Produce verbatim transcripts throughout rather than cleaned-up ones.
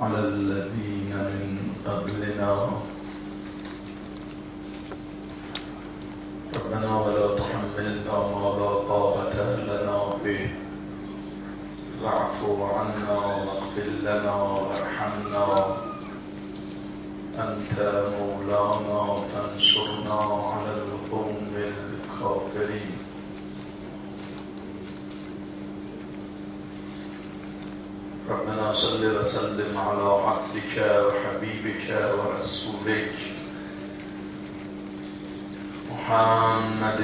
على الذين من قبلنا ربنا ولا تحملنا ما لا طاقة لنا به واعف عنا واغفر لنا وارحمنا أنت مولانا فانصرنا على القوم الكافرين. ربنا صل وسلم على عبدك وحبيبك ورسولك محمد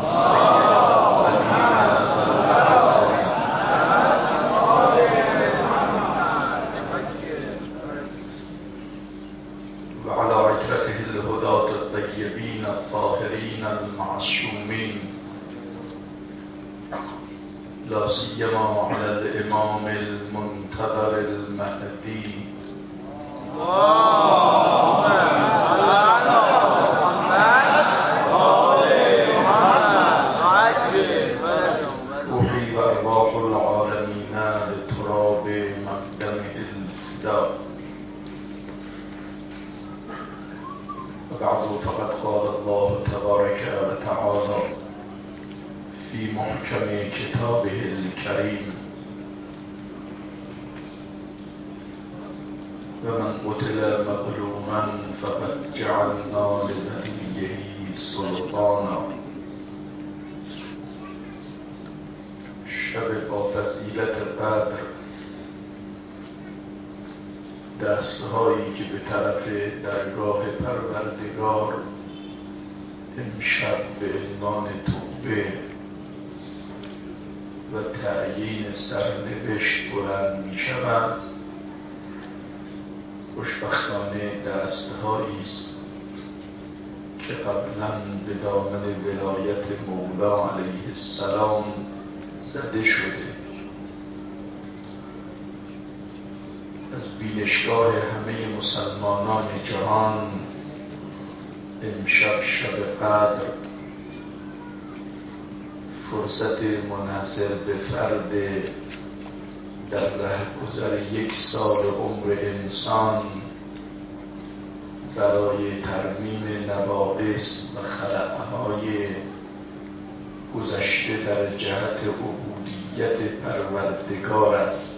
وعلى عترته الهداة الطيبين الطاهرين المعصومين، لا سيما على الإمام المنتظر المهدي روحي وأرواح العالمين لتراب مقدمه الفداء. وبعد، فقد قال الله تبارك وتعالى في محكم كتابه الكريم: ومن قتل مظلوما فقد جعلنا لوليه سلطانا. شب با فضیلت قدر، دستهایی که به طرف درگاه پروردگار امشب به عنوان توبه و تعیین سرنوشت بلند می شود، خوشبختانه دستهایی است که قبلا به دامن ولایت مولا علیه السلام زده شده. از بینشگاه همه مسلمانان جهان امشب شب قدر فرصت منحصر به فرد در رهگذر یک سال عمر انسان برای ترمیم نواقص و خلأهای گذشته در جهت عبودیت پروردگار است.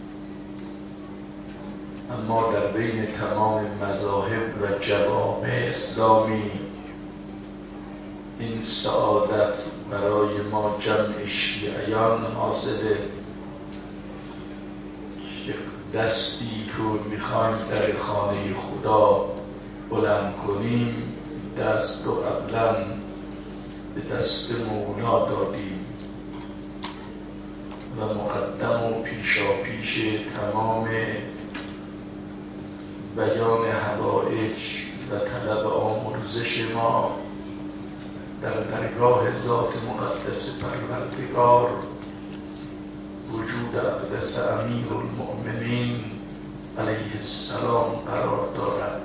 اما در بین تمام مذاهب و جوامع اسلامی این سعادت برای ما جمع شیعیان حاصله که دستی که میخوایم در خانه خدا بلند کنیم، دست رو قبلا به دست مولا دادیم و مقدم و پیشا پیش تمام بیان حوائج و طلب آمرزش ما در درگاه ذات مقدس پروردگار وجود اقدس امیر المؤمنین علیه السلام قرار دارد.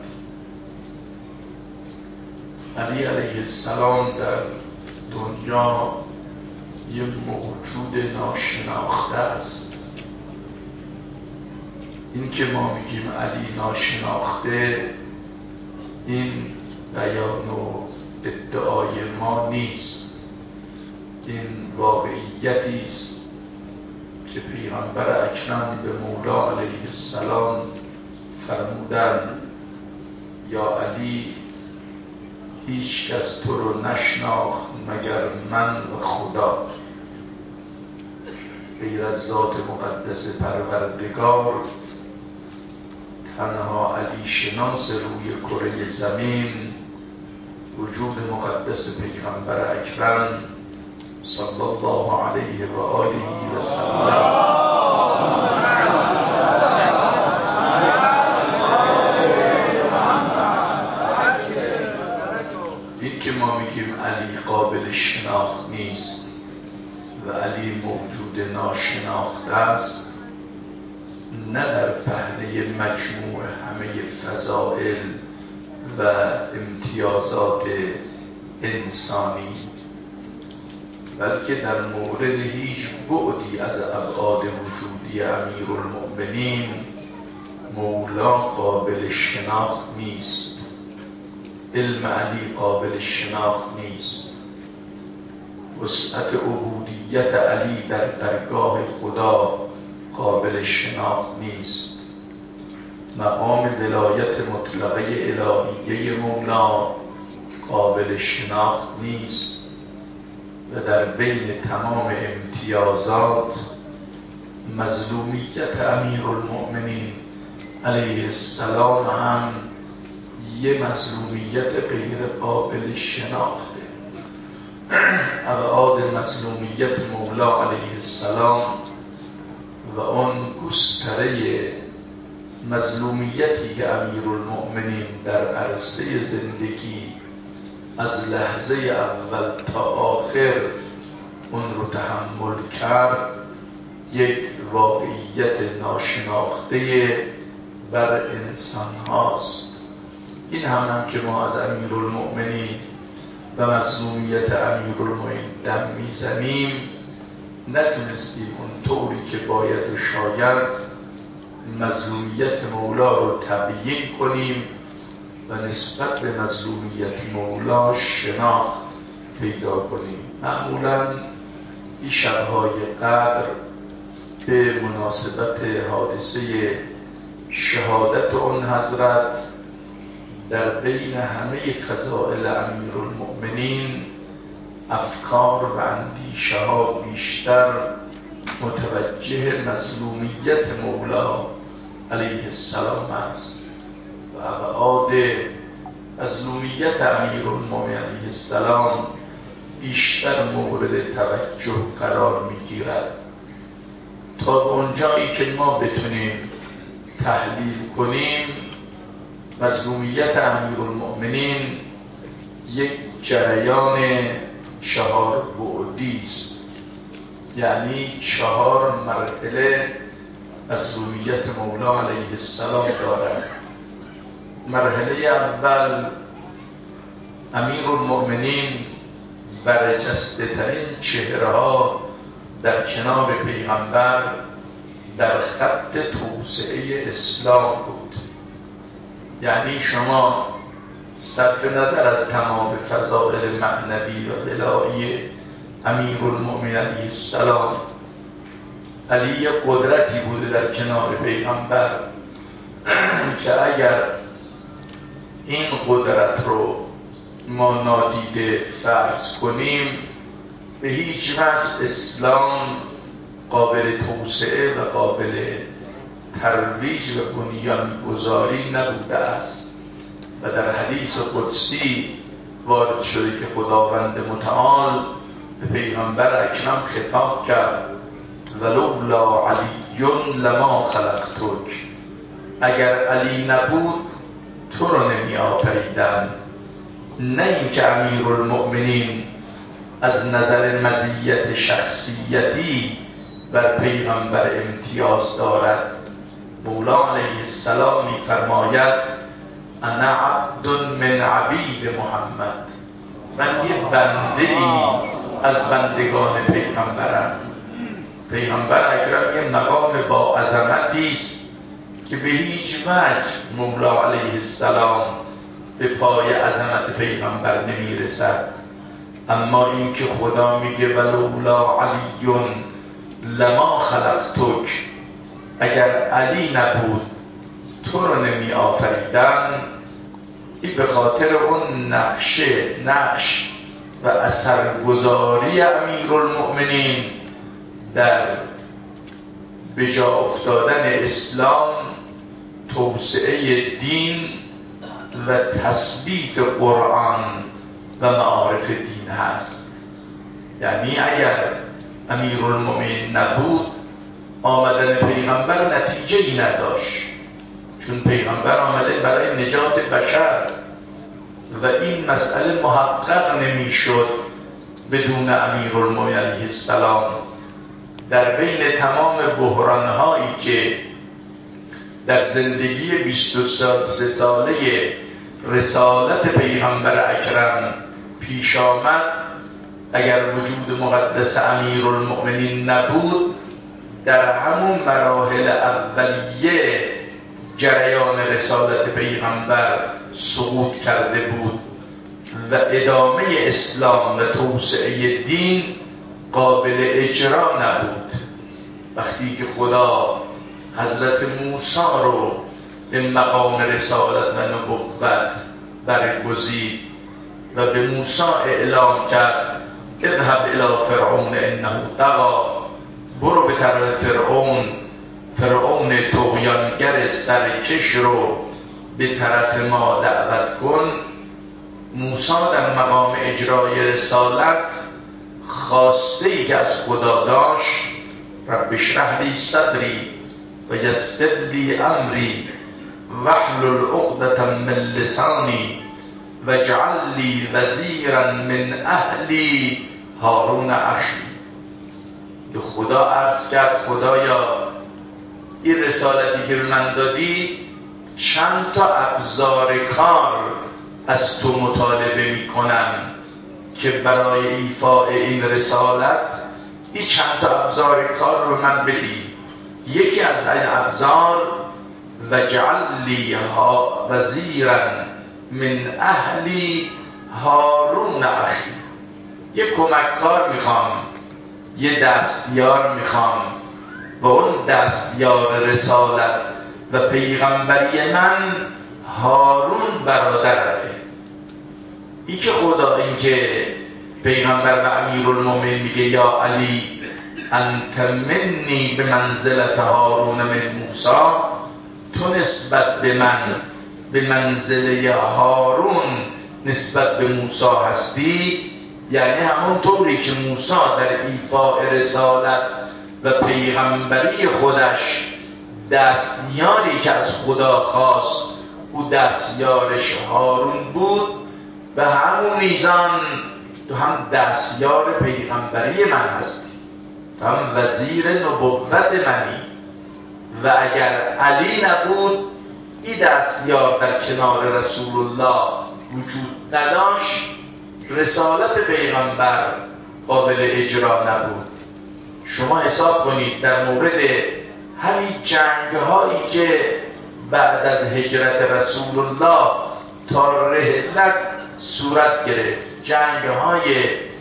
علی علیه السلام در دنیا یک موجود ناشناخته است. این که ما میگیم علی ناشناخته، این بیان و ادعای ما نیست، این واقعیتی است که پیغمبر اکرم به مولا علیه السلام فرمودند: یا علی، هیچ کس تو رو نشناخت مگر من و خدا. غیر از ذات مقدس پروردگار تنها علی شناس روی کره زمین وجود مقدس پیغمبر اکرم صلی الله علیه و آله و سلم. این که ما میگیم علی قابل شناخت نیست و علی موجود ناشناخته است، نه در پهنه مجموع همه فضائل و امتیازات انسانی، بلکه در مورد هیچ بعدی از ابعاد وجودی امیرالمؤمنین مولا قابل شناخت نیست، علم علی قابل شناخت نیست، وسعت عبودیت علی در درگاه خدا قابل شناخت نیست، مقام ولایت مطلقه الهیه مولا قابل شناخت نیست و در بین تمام امتیازات مظلومیت امیرالمؤمنین علیه السلام هم یه مظلومیت غیر قابل شناخته. ابعاد مظلومیت مولا علیه السلام و اون گستره مظلومیتی که امیرالمؤمنین در عرصه زندگی از لحظه اول تا آخر اون رو تحمل کرد، یک واقعیت ناشناخته بر انسان هاست. این هم, هم که ما از امیرالمؤمنین و مظلومیت امیرالمؤمنین دم میزنیم، نتونستیم اون طوری که باید و شاید مظلومیت مولا رو تبیین کنیم و نسبت به مظلومیت مولا شناخت پیدا کنیم. معمولاً این شب‌های قدر به مناسبت حادثه شهادت اون حضرت در بین همه فضائل امیرالمؤمنین افکار و اندیشه ها بیشتر متوجه مظلومیت مولا علیه السلام است و ابعاد مظلومیت امیرالمؤمنین علیه السلام بیشتر مورد توجه قرار میگیرد تا به اونجایی که ما بتونیم تحلیل کنیم. مظلومیت امیرالمؤمنین یک جریان چهار بعدی است، یعنی چهار مرحله مظلومیت مولا علیه السلام دارد. مرحله اول، امیرالمؤمنین برجسته ترین چهره ها در کنار پیغمبر در خط توسعه اسلام بود. یعنی شما صرف نظر از تمام فضائل معنوی و ولایی امیرالمؤمنین علیه السلام، علی قدرتی بوده در کنار پیغمبر که اگر این قدرت رو ما نادیده فرض کنیم، به هیچ وجه اسلام قابل توسعه و قابل ترویج و بنیانگذاری نبوده است. و در حدیث قدسی وارد شده که خداوند متعال به پیغمبر اکرم خطاب کرد ولولا علی لما خلقتک، اگر علی نبود تو رو نمی آفریدم. نه اینکه امیرالمؤمنین از نظر مزیت شخصیتی بر پیغمبر امتیاز دارد. مولا علیه السلام می فرماید انا عبد من عبید محمد، من یه بنده ای از بندگان پیغمبرم. پیغمبر اکرم یه مقام با عظمتی است که به هیچ وجه مولا علیه السلام به پای عظمت پیغمبر نمی رسد. اما این که خدا میگه ولولا علی لما خلقتک، اگر علی نبود تو رو نمی آفریدم، این به خاطر اون نقشه نقش و اثرگذاری امیرالمؤمنین در به جا افتادن اسلام، توسعه دین و تثبیت قرآن و معارف دین هست. یعنی اگر امیرالمؤمنین نبود، آمدن پیغمبر نتیجه ای نداشت، چون پیغمبر آمده برای نجات بشر و این مسئله محقق نمی شد بدون امیرالمؤمنین علیه السلام. در بین تمام بحرانهایی که در زندگی بیست و سه ساله رسالت پیغمبر اکرم پیش آمد، اگر وجود مقدس امیرالمؤمنین نبود، در همون مراحل اولیه جریان رسالت پیغمبر سقوط کرده بود و ادامه اسلام و توسعه دین قابل اجرا نبود. وقتی که خدا حضرت موسی رو به مقام رسالت و نبوت برگزید و به موسی اعلام کرد اذهب الی فرعون انه طغی، برو به طرف فرعون، فرعون طغیانگر سرکش رو به طرف ما دعوت کن. موسی در مقام اجرای رسالت خواسته ای که از خدا داشت رب اشرح لی صدری و یسر لی امری واحلل عقدة من لسانی واجعل لی وزیرا من اهلی هارون اخی. به خدا عرض کرد خدایا این رسالتی که به من دادی چند تا ابزار کار از تو مطالبه می کنم که برای ایفاء این رسالت این چند تا ابزار کار رو من بدی. یکی از این ابزار وجعل لی وزیرا من اهلی هارون اخی، یه کمککار میخوام، یه دستیار میخوام و اون دستیار رسالت و پیغمبری من هارون برادره. ای که خدا این که پیغمبر و امیرالمومنین میگه یا علی انت منی به منزلت هارون من موسی، تو نسبت به من به منزله هارون نسبت به موسی هستی. یعنی همون طوری که موسی در ایفاء رسالت و پیغمبری خودش دستیاری که از خدا خواست او دستیارش هارون بود، به همون میزان تو هم دستیار پیغمبری من هستی، تو هم وزیر نبوت منی. و اگر علی نبود این دستیار در کنار رسول الله وجود نداشت، رسالت پیغمبر قابل اجرا نبود. شما حساب کنید در مورد همین جنگ هایی که بعد از هجرت رسول الله تا رحلت صورت گرفت، جنگ های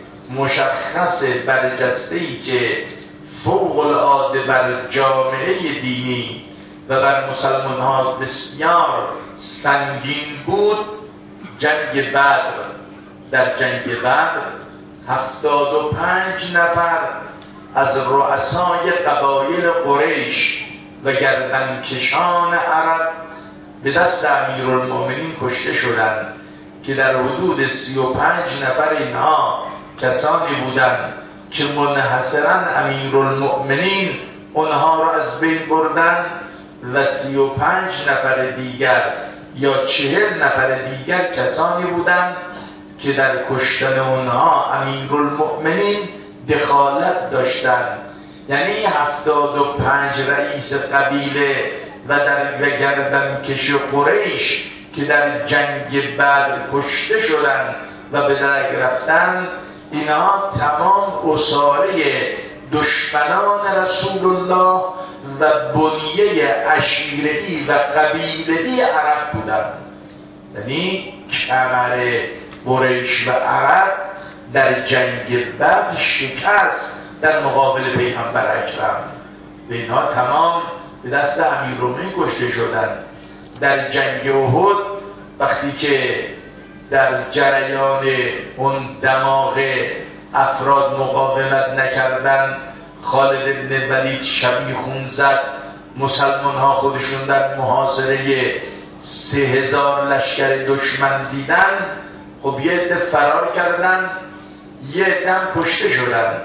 مشخص برجسته‌ای که فوق العاده بر جامعه دینی و بر مسلمان ها بسیار سنگین بود. جنگ بدر، در جنگ بدر هفتاد و پنج نفر از رؤسای قبایل قریش و گردنکشان عرب به دست امیرالمومنین کشته شدند که در حدود سی و پنج نفر اینها کسانی بودند که منحصراً امیرالمومنین اونها را از بین بردند و سی و پنج نفر دیگر یا چهل نفر دیگر کسانی بودند که در کشتن اونها امیرالمومنین دخالت داشتند. یعنی هفتاد و پنج رئیس قبیله و در گردنکش قریش که در جنگ بدر کشته شدند و به درک رفتند، اینها تمام اساره دشمنان رسول الله و بنیه عشیره‌ای و قبیله‌ای عرب بودند. یعنی کمر قریش و عرب در جنگ بدر شکست در مقابل پیغمبر اکرم و اینها تمام به دست امیرالمومنین کشته شدند. در جنگ احد وقتی که در جریان اون دماغ افراد مقاومت نکردند، خالد بن ولید شبیخون زد، مسلمان ها خودشون در محاصره سه هزار لشکر دشمن دیدن، خب یه عده فرار کردن، یه عده کشته شدن.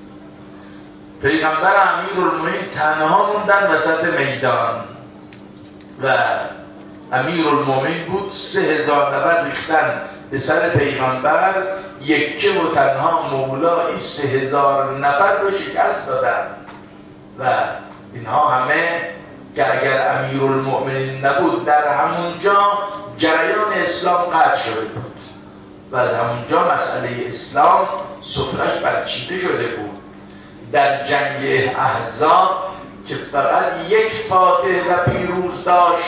پیغمبر امیرالمومنین تنها موندن وسط میدان و امیرالمومنین بود سه هزار نفر ریختن به سر پیغمبر، یکی و تنها مولا این سه هزار نفر رو شکست دادن و اینها همه که اگر امیرالمومنین نبود در همونجا جریان اسلام قطع شده بود و از همونجا مسئله اسلام سفرش برچیده شده بود. در جنگ احزاب که فقط یک فاتح و پیروز داشت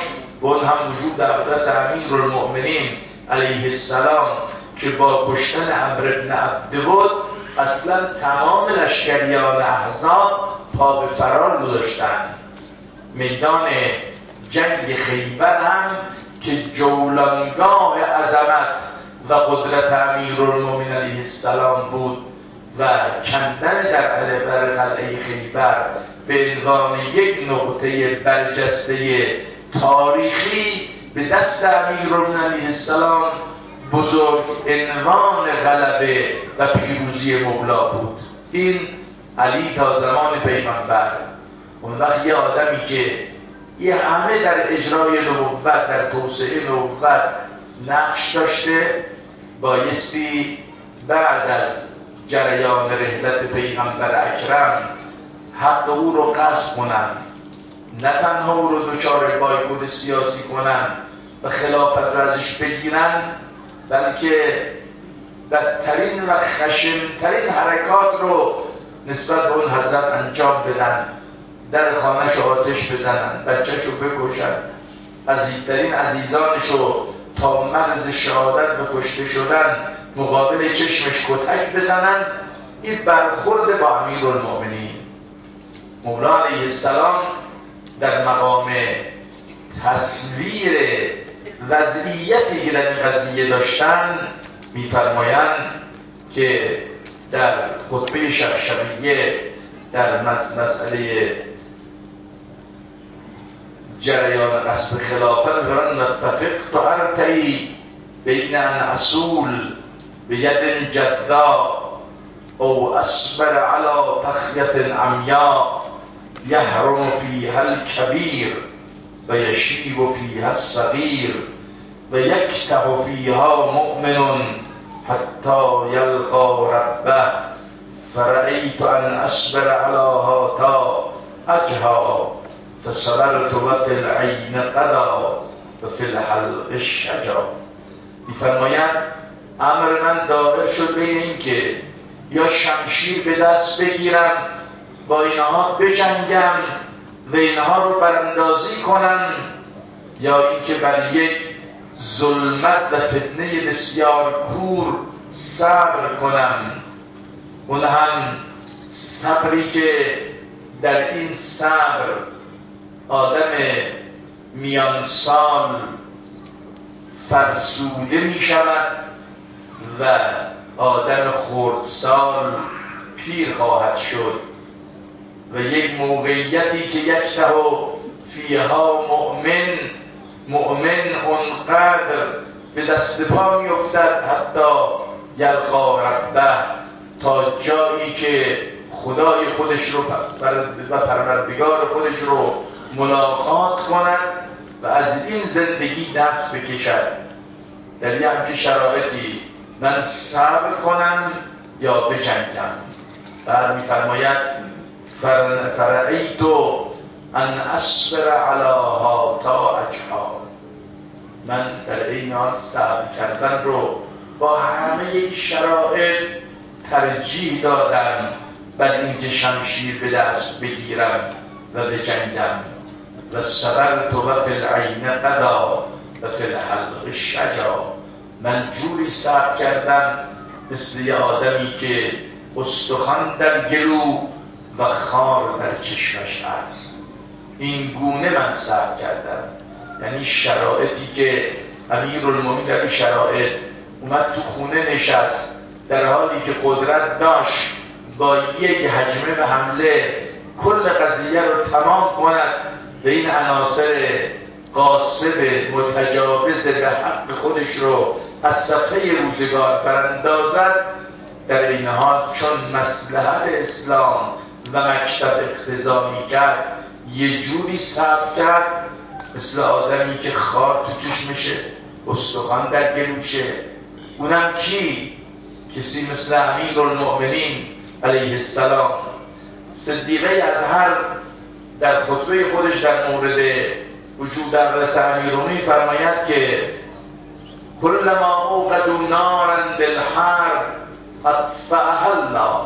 و اون هم وجود اقدس امیرالمؤمنین علیه السلام که با کشتن عمرو بن عبدود اصلا تمام لشکریان احزاب پا به فرار گذاشتن. میدان جنگ خیبر هم که جولانگاه عظمت و قدرت امیرالمؤمنین علیه السلام بود و کندن در علیه قلعه خیبر به عنوان یک نقطه برجسته تاریخی به دست امیرالمؤمنین علیه السلام بزرگ عنوان غلبه و پیروزی مولا بود. این علی تا زمان پیغمبر. اون وقت یه آدمی که یه همه در اجرای نبوت، در توسعه نبوت نقش داشته، بایستی بعد از جریان رحلت پیغمبر اکرم حق او رو غصب کنن، نه تنها او رو دچار بایکوت سیاسی کنن و خلافت رو ازش بگیرن، بلکه بدترین و خشنترین حرکات رو نسبت به اون حضرت انجام بدن، در خانه‌شو آتش بزنن، بچه‌شو بکشن، عزیزترین عزیزانشو تا مرز شهادت به کشته شدن مقابل چشمش کتک بزنن. این برخورد با امیرالمؤمنین مولا علیه السلام در مقام تصویر وضعیتی که در این قضیه داشتن میفرمایند که در خطبه شبشبیه در مسئله جریان قصب خلافت می‌فرمایند نتفق ارتعی بین ان اصول به ید جدا او اصبر علی تخیت عمیا یحرم فیها الکبیر و یشیب فیها الصغیر و یکته فیها مؤمن حتی یلقا ربه فرأیت ان اصبر علی هاتا اجها فصبرت و فی العین قضا و فی الحلق الشجا. می‌فرمایند امر من دایر شد بین این که یا شمشیر به دست بگیرم با اینها بجنگم و اینها رو براندازی کنم، یا اینکه بر یک ظلمت و فتنه بسیار کور صبر کنم. اون هم صبری که در این صبر آدم میان سال فرسوده می شود و آدم خردسال پیر خواهد شد و یک موقعیتی که یکته فیها مؤمن مؤمن اونقدر به دست پا می افتد حتی یلقا ربه، تا جایی که خدای خودش رو و پروردگار خودش رو ملاقات کند و از این زندگی دست بکشد. در یه همچه شرایطی من صبر کنم یا بجنگم. بعد می‌فرماید فرأیت ان اصبر علی هاتا اجها، من در این حال صبر کردن رو با همه یک شرایط ترجیح دادم بر اینکه شمشیر به دست بگیرم و بجنگم. و صبرت و فی العین قضا و فی الحلق الشجا، من جوری صبر کردم مثل یه آدمی که استخوان در گلو و خار در چشمش هست، این گونه من صبر کردم. یعنی شرایطی که امیرالمؤمنین در این شرایط اومد تو خونه نشست، در حالی که قدرت داشت با یک هجمه و حمله کل قضیه رو تمام کند و این عناصر قاصب متجاوز به حق خودش رو از صفحه روزگار براندازد، در این حال چون مصلحت اسلام و مکتب اقتضا می‌کرد یه جوری صبر کرد مثل آدمی که خار تو چشمشه، استخوان در گلوشه. اونم کی؟ کسی مثل امیرالمؤمنین علیه السلام. صدیقه اطهر در خطبه خودش در مورد وجود اقدس امیرالمؤمنین فرماید که کلما اوقدوا نارا بالحرب اطفأها الله.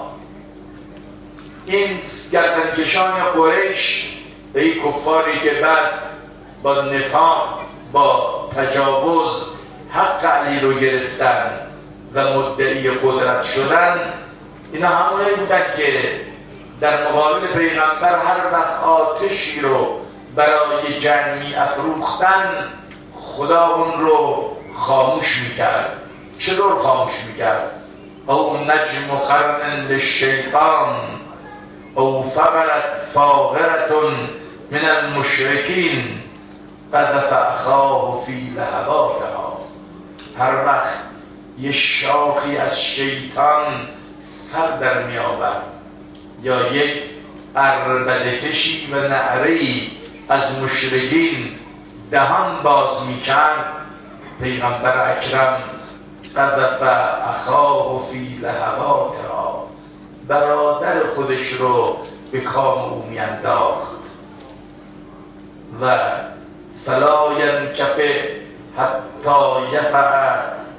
این گردنکشان قریش به این کفاری که بعد با نفاق با تجاوز حق علی رو گرفتن و مدعی قدرت شدن، اینا همونایی بودن که در مقابل پیغمبر هر وقت آتشی رو برای جنگ می افروختن خدا اون رو خاموش میکرد. چطور خاموش میکرد؟ او نجم قرن للشیطان او فقرت فاغرة من المشرکین قذف اخاه فی لهباتها. هر وقت یه شاخی از شیطان سر در می آورد یا یک عربدکشی و نعره‌ای از مشرکین دهان باز می کرد، پیغمبر اکرم قذف اخاه فی لهباتها، برادر خودش رو به کام او می انداخت. و فلا ینکفه حتی یفع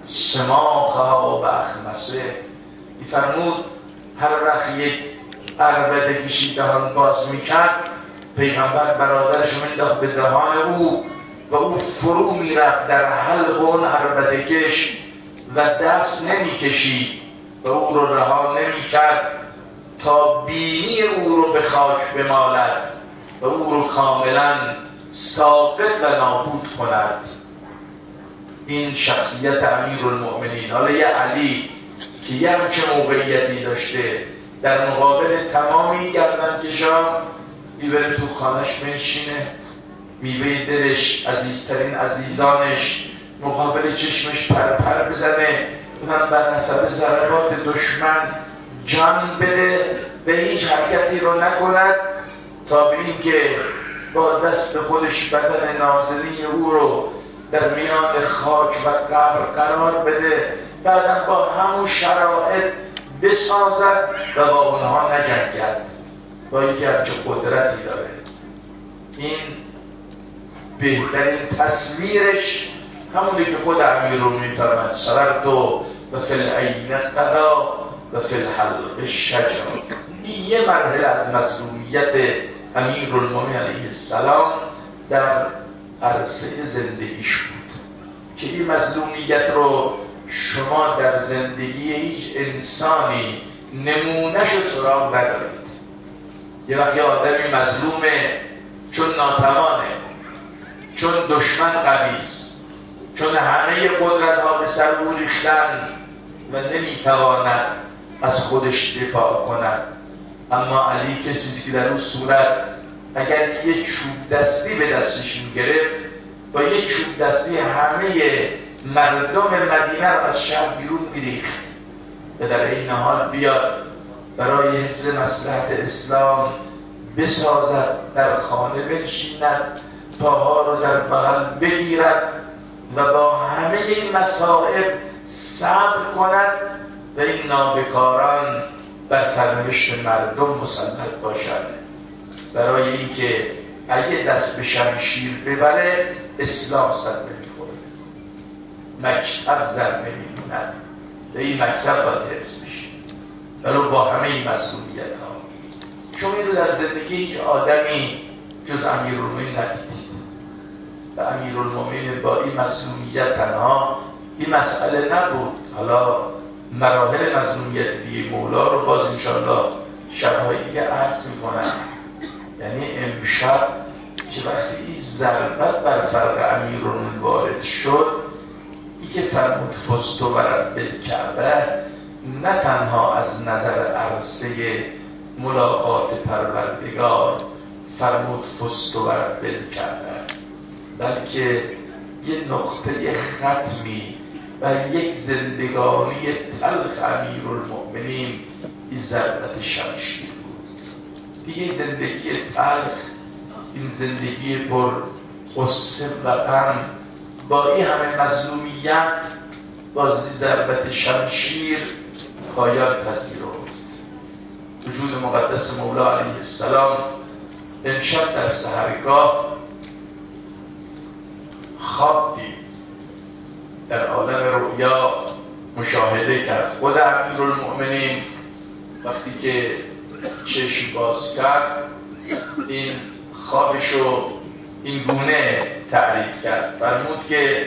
سماخها و اخمسه. فرمود هر وقت یک عربده کشی دهان باز میکرد، پیغمبر برادرش مینداخت به دهان او و او فرو میرفت در حلق اون عربده کش و دست نمیکشید و او رو رها نمیکرد تا بینی او رو به خاک بمالد و او رو کاملا ساقط و نابود کند. این شخصیت امیرالمؤمنین. حالا یه علی که یه همچه موقعیتی داشته در مقابل تمامی گردنکشان میبره تو خانش منشینه، میوه دلش عزیزترین عزیزانش مقابل چشمش پر پر بزنه، اونم بر نسب ضربات دشمن جان بده، به هیچ حرکتی رو نکند تا به این که با دست خودش بدن نازنین او رو در میان خاک و قبر قرار بده، بعدم با همون شرایط بسازد و با اونها نجنگد، با اینکه همچه قدرتی داره. این بهترین تصویرش همونی که خود امیر رو میفرمد سررت و فی العین قضا و فی الحلق شجر. این یه مرحله از مظلومیت امیرالمومنین علیه السلام در عرصه زندگیش بود که این مظلومیت رو شما در زندگی هیچ انسانی نمونه‌شو سراغ ندارید. یه وقتی آدمی مظلومه چون ناتوانه، چون دشمن قویست، چون همه قدرت ها به سر او ریختن و نمیتواند از خودش دفاع کند. اما علی کسیست که در اون صورت اگر یه چوب دستی به دستش میگرفت با یه چوب دستی همه مردم مدینه رو از شهر بیرون میریخت و در این حال بیاد برای حفظ مصلحت اسلام بسازد، در خانه بنشیند، پاها رو در بغل بگیرد و با همه این مصائب صبر کند و این نابکاران بر سرنوشت مردم مسلط باشد، برای اینکه اگه دست به شمشیر ببره اسلام سر نمیخوره، مکتب زر نمیموند و این مکتب باید حفظ بشه ولو با همه این مسئولیت ها. شما این رو در زندگی هیچ آدمی جز امیرالمومنین ندیدید و امیرالمومنین با این مسئولیت تنها این مسئله نبود. حالا مراحل مسئولیت دیگه مولا رو باز انشاءالله شبهای دیگه عرض میکنم. یعنی امشب که وقتی این ضربت بر فرق امیرالمومنین وارد شد، این که فرمود فزت و رب الکعبه، نه تنها از نظر عرصه ملاقات پروردگار فرمود فزت و رب الکعبه، بلکه یه نقطه ختمی بر یک زندگانی تلخ امیرالمؤمنین این ضربت شمشیر بود. دیگه زندگی تلخ، این زندگی پر غصه و غم با این همه مظلومیت با ضربت شمشیر پایان پذیرفت. وجود مقدس مولا علیه السلام امشب در سحرگاه خواب دید، در عالم رؤیا مشاهده کرد. خود امیرالمؤمنین وقتی که چشم باز کرد این خوابشو این گونه تعریف کرد، فرمود که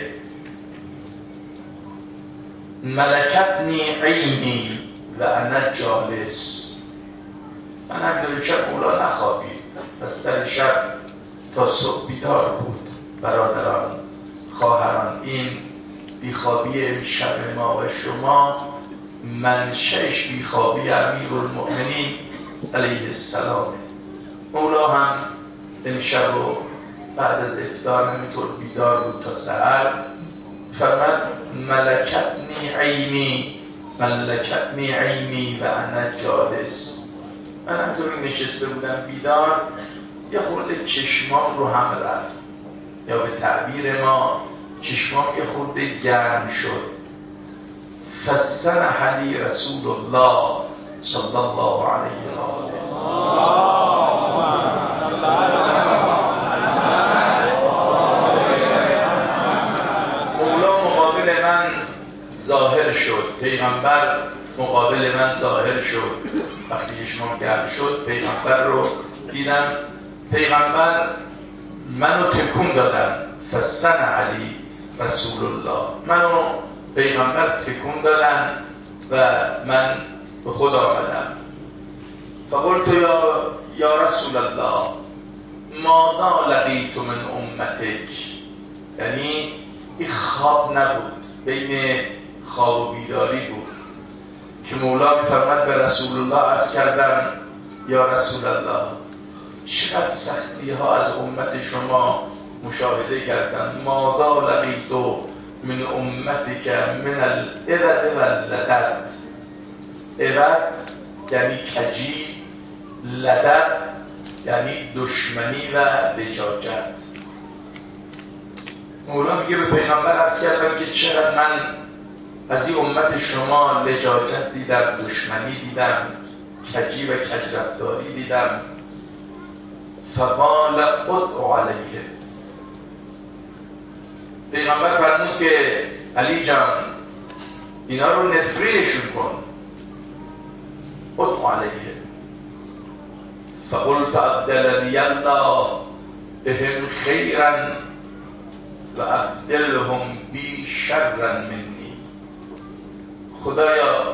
ملکتنی عینی و انا جالس. من هم شب مولا نخوابید، پس در شب تا صبح بیدار بود. برادران، خواهران، این بیخوابی امشب ما و شما منشأش بیخوابی امیرالمؤمنین علیه السلام. مولا هم امشب و بعد از افطار همینطور بیدار بود تا سحر. فرمود ملکتنی عینی ملکتنی عینی و انا جالس. من همطوری نشسته بودم بیدار، یه خورده چشمام رو هم رفت، یا به تعبیر ما چشمام یه خورده گرم شد. فسنح لی رسول الله صلی الله علیه و آله. مولا مقابل من ظاهر شد، پیغمبر مقابل من ظاهر شد. وقتی چشمام گرم شد پیغمبر رو دیدم. پیغمبر منو تکون دادن. فسنح لی رسول الله، منو پیغمبر تکون دادن و من به خود آمدم. فقلت یا یا رسول الله ماذا لقیت من امتک. یعنی این خواب نبود، بین خواب و بیداری بود که مولا میفرمد به رسول الله عرض کردم یا رسول الله چقدر سختی ها از امت شما مشاهده کردم. ماذا لقیت من امتک من الارد و اللدد. ارد یعنی کجی، لدد یعنی دشمنی و لجاجت. مولا میگه به پیغمبر عرض کردم که چقدر من از این امت شما لجاجت دیدم، دشمنی دیدم، کجی و کجرفتاری دیدم. فقال ادعو علیه. پیغمبر فرمود که علی جان اینا رو نفرینشون کن. ادعو علیه. فقلت ابدلنی الله بهم خیرا و ابدلهم بی شرا منی. خدایا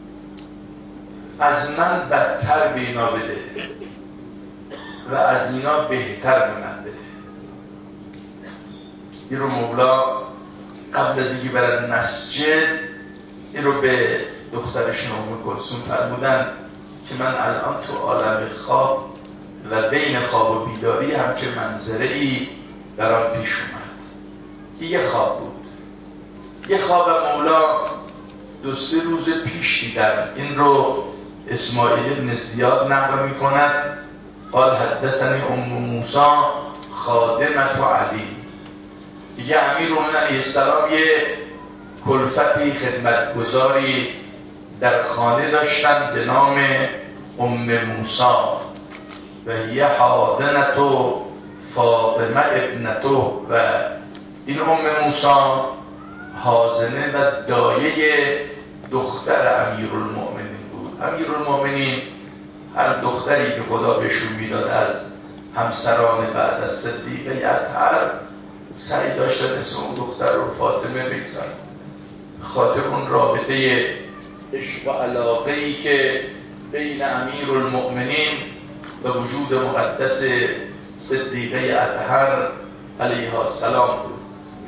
از من بدتر به اینا بده و از اینا بهتر به من بده. این رو مولا قبل از اینکه برن مسجد این رو به دخترشون ام کلثوم فرمودن که من الان تو عالم خواب و بین خواب و بیداری همچه منظره‌ای برام پیش اومد. یه خواب بود، یه خواب مولا دو سه روز پیش دیدم. این رو اسماعیل بن زیاد نقل می کند. قال حدثنی ام موسی خادمت علی. دیگه امیرالمومنین علیه السلام یه کلفتی خدمتگزاری در خانه داشتن به نام ام موسی و یه حاضنتو فاطمه ابنتو. و این ام موسی حاضنه و دایه دختر امیرالمؤمنین بود. امیرالمؤمنین هر دختری که خدا بهشون میداد از همسران بعد از صدیقه اطهر سعی داشتن اسم اون دختر رو فاطمه بگذارن، خاطر اون رابطه عشق و علاقه‌ای که بین امیرالمؤمنین و وجود مقدس صدیقه اطهر علیها السلام بود.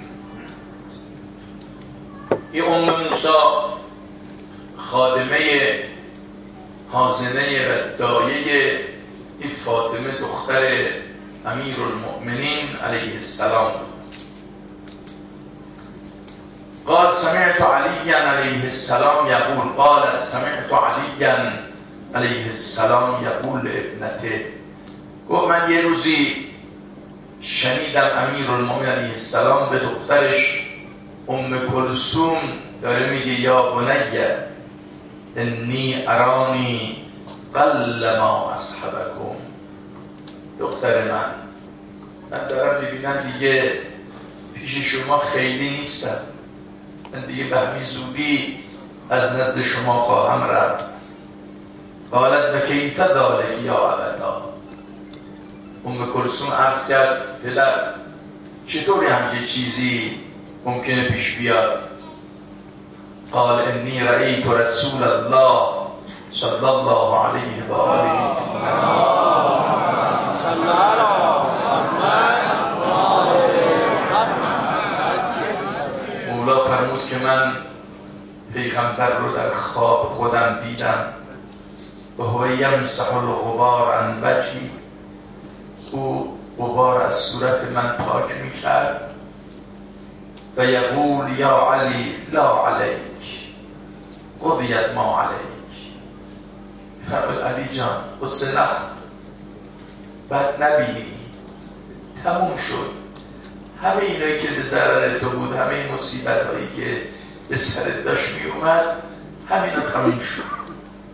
این ام موسی خادمه حاضنه و دایه این فاطمه دختر امیرالمؤمنین علیه السلام بود. قال سمعت علی علیه السلام یقول قال سمعت علی علیه السلام یقول ابنته. گفت من یه روزی شنیدم امیرالمؤمنین علیه السلام به دخترش ام کلثوم داره میگه یا بنیه انی ارانی قل ما اصحبکم. دختر من من دارم میبینم دیگه پیش شما خیلی نیستم، من دیگه به همین زودی از نزد شما خواهم رفت. قالت و کیف ذالک یا ابدا. ام کلثوم عرض کرد پدر چطوری همچه چیزی ممکنه پیش بیاد؟ قال انی رأیت رسول الله صلی الله علیه و آله مولا فرمود که من پیغمبر رو در خواب خودم دیدم و هو یمسح الغبار عن وجهی، او غبار از صورت من پاک میکرد و یقول یا علی لا علیک قضیت ما علیک. فرمود علی جان قصه نخور، بعد نبینی، تموم شد. همه اینایی که به ضرر تو بود، همه این مصیبت هایی که به سرت داشت می اومد، همین رو تموم شد.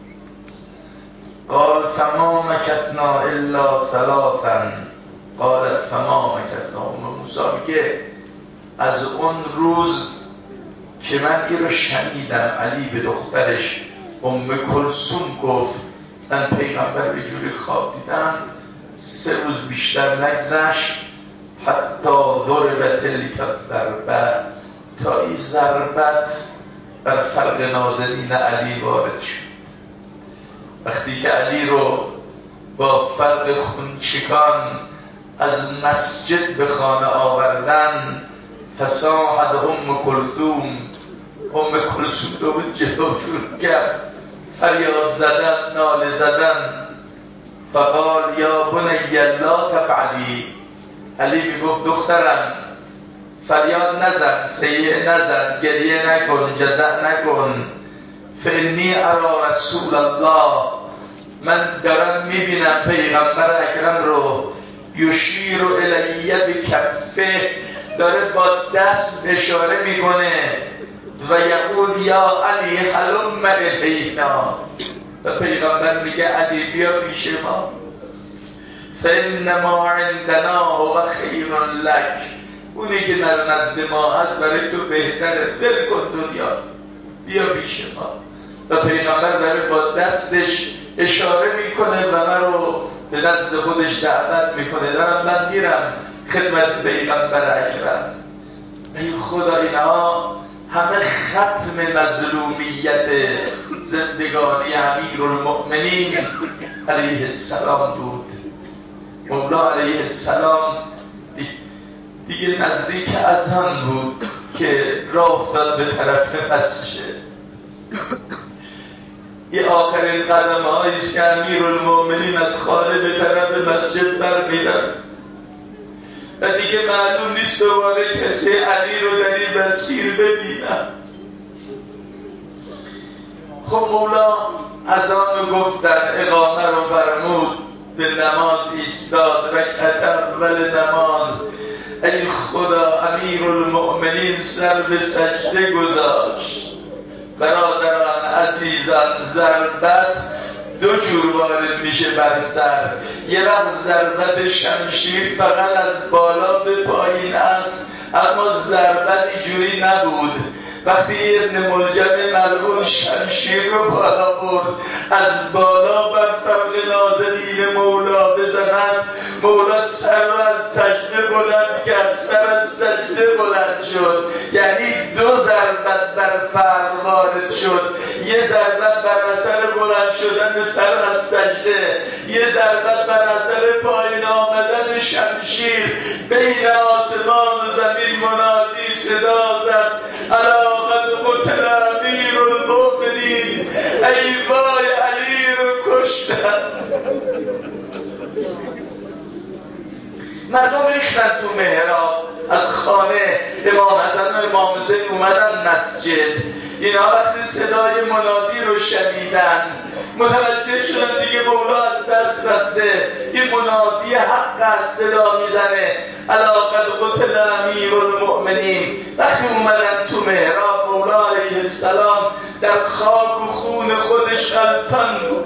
قال فما مکثنا الا ثلاثا قالت فما مکثنا. ام موسی میگه از اون روز که من این رو شنیدم علی به دخترش ام کلثوم گفت من پیغمبر به جوری خواب دیدم، سه روز بیشتر نگذشت حتی ضربت تلک الضربه، تا این ضربت بر فرق نازنین علی وارد شد. وقتی که علی رو با فرق خونچکان از مسجد به خانه آوردن، فصاحت ام کلثوم، ام کلثوم رو به جلو شروع کرد فریاد زدن، ناله زدن. فقال یا بنی لا تفعلی. علی میگفت دخترم فریاد نزن، سیه نزن، گریه نکن، جزع نکن. فانی ارا رسول الله، من دارم میبینم پیغمبر اکرم رو یشیر الیه بکفه، داره با دست اشاره میکنه و یقول یا علی هلم الینا، و پیغمبر میگه علی بیا پیش ما. فانما عندنا هو خیر لک، اونی که در نزد ما هست برای تو بهتره، ول کن دنیا، بیا پیش ما. و پیغمبر داره با دستش اشاره میکنه و من رو به نزد خودش دعوت میکنه. دارم من میرم خدمت پیغمبر اکرم. ای خدا اینها همه ختم مظلومیت زندگانی امیرالمؤمنین علیه السلام بود. مولا علیه السلام دیگه نزدیک اذان بود که راه افتاد به طرف مسجد. این آخرین قدم هاییست که امیرالمؤمنین از خانه به طرف مسجد برمیدن و دیگه معلوم نیست دوباره کسی علی رو در این مسیر ببینن. خب مولا اذان رو گفتن، اقامه رو فرمود، به نماز ایستاد، رکعت اول نماز. ای خدا، امیرالمؤمنین سر به سجده گذاشت. برادران عزیزان، ضربت دو جور وارد میشه بر سر. یه وقت ضربت شمشیر فقط از بالا به پایین است، اما ضربت اینجوری نبود. وقتی ابن ملجم ملعون شمشیر رو بالا برد، از بالا بر فرق نازنین مولا بزنن، مولا سر رو از سجده بلند کرد، سر از سجده بلند شد. یعنی دو ضربت بر فرق وارد شد. یه ضربت بر اثر بلند شدن سر از سجده، یه ضربت بر اثر پایین آمدن شمشیر. بین آسمان و زمین منادی صدا زد الا قد قتل امیرالمؤمنین، ای وای علی رو کشتن. مردم ریختن تو محراب، از خانه امام حسن و امام حسین اومدن مسجد. اینا وقتی صدای منادی رو شنیدن متوجه شدن دیگه مولا از دست رفته. این منادی حق از صدا میزنه الا قد قتل امیرالمؤمنین. وقتی اومدن تو محراب، مولا علیه السلام در خاک و خون خودش غلطان بود.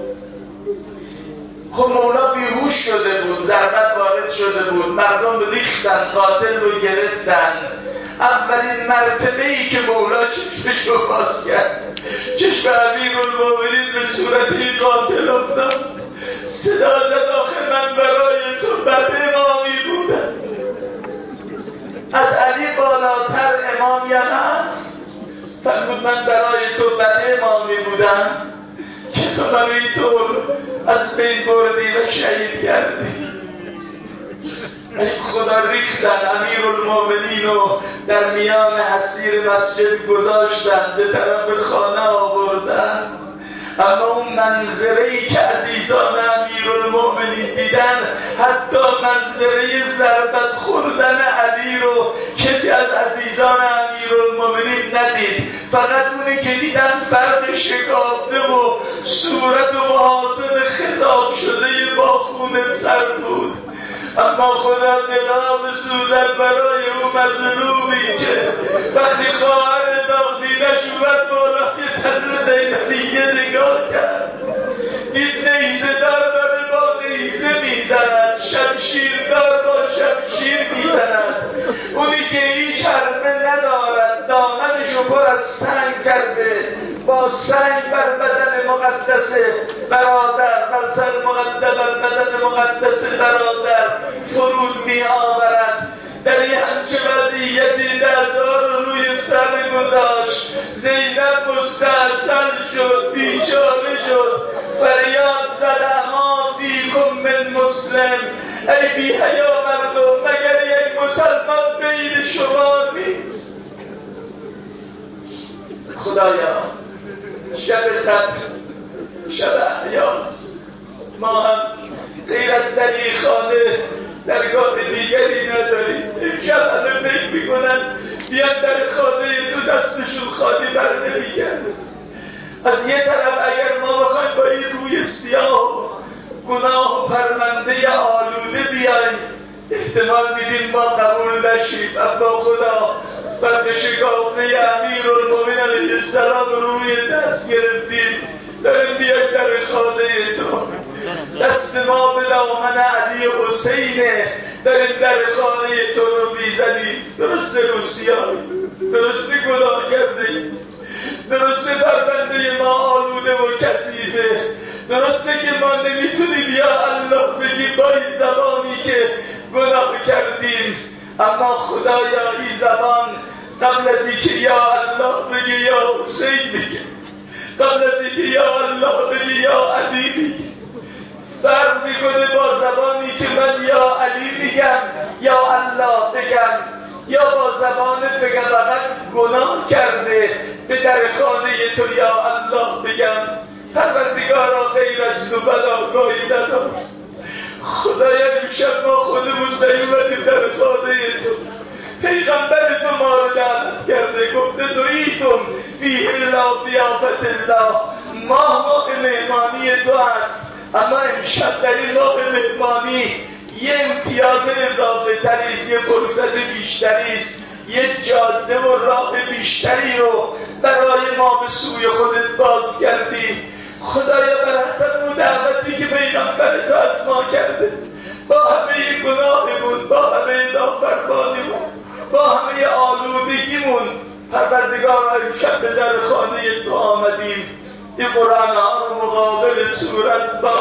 خب مولا بیهوش شده بود، ضربت وارد شده بود، مردم ریختن، قاتل رو گرفتن. اولین مرتبه ای که مولا چشمش رو باز کرد، چشم امیرالمؤمنین به صورت این قاتل افتاد. صدا زد آخه من برای تو بد امامی بودم. از علی بالاتر امامی هم هست. فرمود من برای تو بد امامی بودم که تو منو اینطور از بین بردی و شهید کردی. ولی خدا ریختن امیرالمومنین رو در میان حصیر مسجد گذاشتن، به طرف خانه آوردن. اما اون منظره‌ای که عزیزان امیرالمومنین دیدن، حتی منظره ضربت خوردن علی رو کسی از عزیزان امیرالمومنین ندید. فقط اونی که دیدن فرد شکافته و صورت و محاسن خضاب شده با خون سر بود. اما خدا دلا بسوزد برای اون مظلومی که وقتی خواهر داغ دیدش اومد بالای تن زینبیه نگاه کرد، دید نیزه دار داره با نیزه میزند، شمشیر دار با شمشیر میزند. اونی که هیچ حرفه ندارد دامنشو پر از سنگ کرده، با سنگ بر بدن مقدس برادر، بر سر مقدس بر بدن مقدس برادر فرود می آورد. در یه همچه وضعیتی دست‌ها رو روی سر گذاشت. زینب مستحصل شد، بیچاره شد، فریاد زد اما فیکم من مسلم، ای بی حیا مردم، مگر یک مسلمان بین شما نیست؟ خدایا شب تب شب احیاست، ما هم غیر از در این خانه درگاه دیگری نداریم. امشب همه فکر میکنن بیان در خانه تو دستشون خالی بر نمیگرد. از یه طرف اگر ما بخوایم با این روی سیاه گناه و پرونده آلوده بیاییم، احتمال میدیم ما قبول نشیم. اما خدا فرد شکافته امیرالمومنین علیه السلام روی دست گرفتیم، داریم بیایم در خانه تو. دست ما به دامن علی حسینه، داریم در خانه تو رو میزنیم. درسته روسیایی، درسته گناه کردیم، درسته پرونده ما آلوده و کثیفه، درسته که ما نمیتونیم یا الله بگیم با این زبانی که گناه کردیم. اما خدایا این زبان قبل از اینکه یا الله بگی یا حسین بگی، قبل از اینکه یا الله بگی یا علی بگی، فرق میکنه با زبانی که من یا علی میگم یا الله بگم، یا با زبانت بگم فقط گناه کرده به در خانه تو یا الله بگم. پروردگارا غیر از تو بلاگاهی ندارم. خدایا امشب ما خودمون نیومدیم در خانه تو. پیغمبر تو ما رو دعوت کرده، گفته دویتم فیه الله بیافت الله، ماه ماه مهمانی تو هست. اما امشب در این ماه مهمانی یه امتیاز اضافه تریست، یه فرصت بیشتریست، یه جاده و راه بیشتری رو برای ما به سوی خودت باز کردی. خدایا بر حسب اون دعوتی که پیغمبر تو از ما کرده، با همه گناهمون، با همه نافرمانیمون، با همه آلودگیمون، پروردگارا امشب به در خانه تو آمدیم. این قرآن ها رو مقابل صورت با